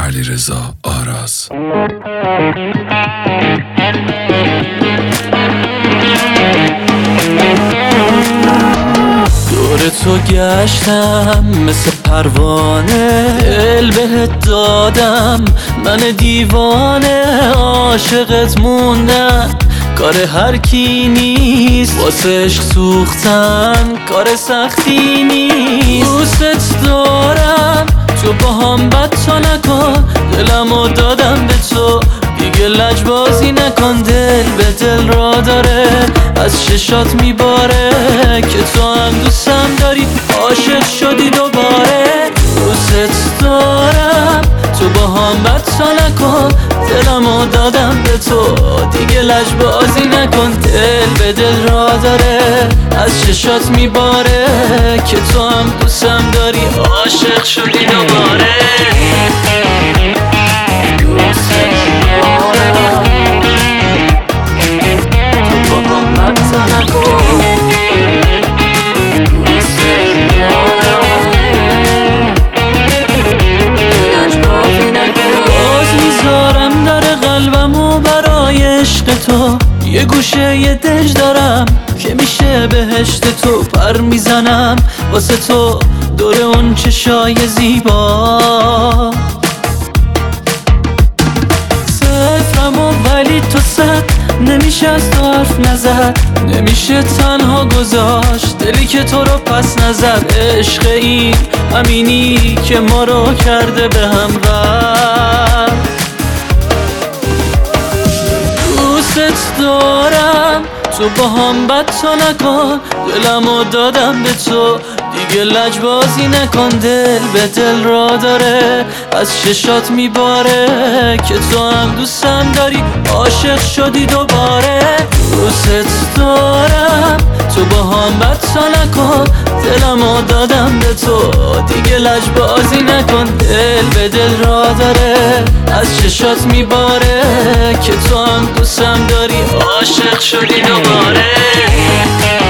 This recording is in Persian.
علیرضا آراز. دور تو گشتم مثل پروانه، دل بهت دادم من دیوانه، عاشقت موندم کار هر کی نیست، واسه عشق سوختن کار سختی نیست. دوست دارم تو با هم بد تا نکن، دلمو دادم به تو دیگه لجبازی نکن. دل به دل را داره از چشات میباره که تو هم دوستم داری، عاشق شدی دوباره. دوست دارم تو با هم بد تا نکن، دلمو دادم به تو دیگه لجبازی نکن. دل به دل را داره از چشات میباره که تو هم دوستم داری، عاشق شدی دوباره. تو یه گوشه یه دژ دارم که میشه بهشت تو پر میزنم واسه تو دور اون چشای زیبا. صفرم و ولی تو صد نمیشه از تو حرف نزد، نمیشه تنها گذاشت دلی که تو رو پس نزد. عشق این همینی که ما رو کرده به هم بر. دوست دارم تو با هم بد تا نکن، دلمو دادم به تو دیگه لجبازی نکن. دل به دل را داره از چشات میباره که تو هم دوستم داری، عاشق شدی دوباره. دوست دارم تو با هم بد تا نکن، دلمو دادم به تو دیگه لجبازی نکن. دل به دل را داره از چشات میباره که تو هم دوستم داری، عاشق شدی دوباره.